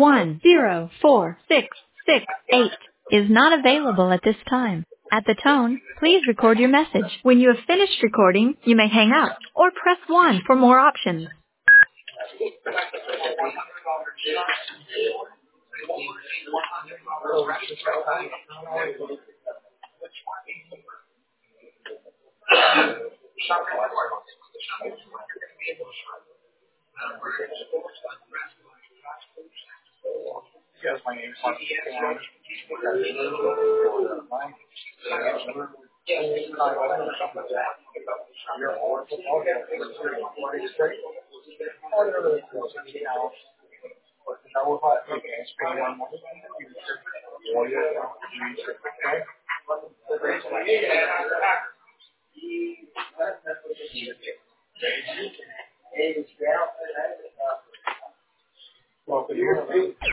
1046668 is not available at this time. At the tone, please record your message. When you have finished recording, you may hang up or press 1 for more options. Yes, my name is Well,